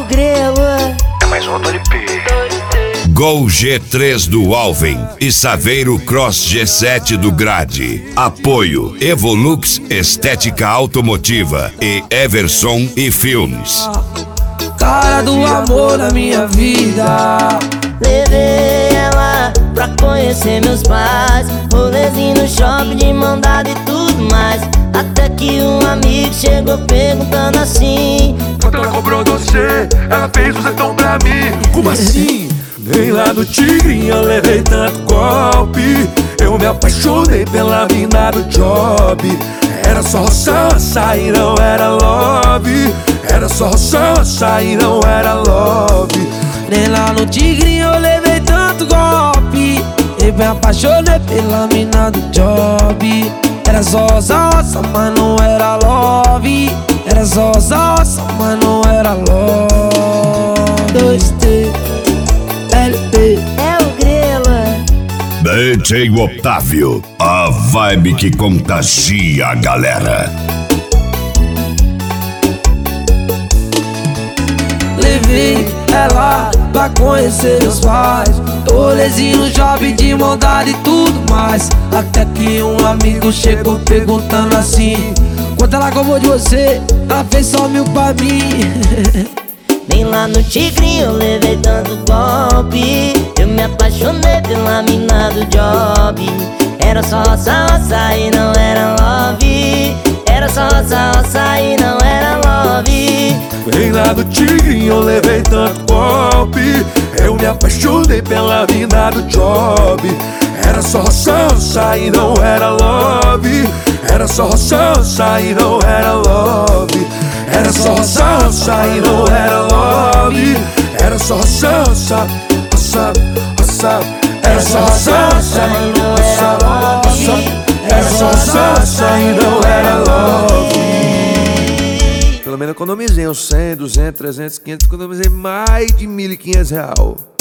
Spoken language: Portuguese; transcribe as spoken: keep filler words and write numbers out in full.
grelo. É mais um Tony P. Gol G três do Alvin e Saveiro Cross G sete do Grade. Apoio Evolux Estética Automotiva e Everson e Filmes. Cara do amor da minha vida. Levei ela pra conhecer meus pais, rolezinho no shopping de mão dada e tudo mais. Até que um amigo chegou perguntando assim: Quanto ela cobrou você? Ela fez o setão pra mim. Como assim? Nem lá no Tigrinho eu levei tanto golpe. Eu me apaixonei pela mina do job. Era só roça e não era love. Era só roça e não era love. Nem lá no Tigrinho eu levei tanto golpe. Eu me apaixonei pela mina do job. Era só roça, mas não era love. Era só roça, mas não era love. Dois T L P é o grelo. D J Otávio, a vibe que contagia a galera. Levei ela pra conhecer meus pais, rolezinho no shopping de mão dada e tudo mais. Até que um amigo chegou perguntando assim: quanto ela cobrou de você? Ela fez só mil pra mim. Nem lá no Tigrinho eu levei tanto golpe. Eu me apaixonei pela mina do job. Era só roça, roça e não era love. Era só roça, roça e não era love. Nem lá do Tigrinho eu levei tanto golpe. Eu me apaixonei pela mina do job. Era só roça, roça e não era love. Era só roça, roça e não era love. Era só roça, roça e não era love. Era só roça, roça, roça, roça. Era só roça, roça e não era love. Era só roça, roça e não era love. Pelo menos economizei uns cem, duzentos, trezentos, quinhentos. Economizei mais de mil e quinhentos real.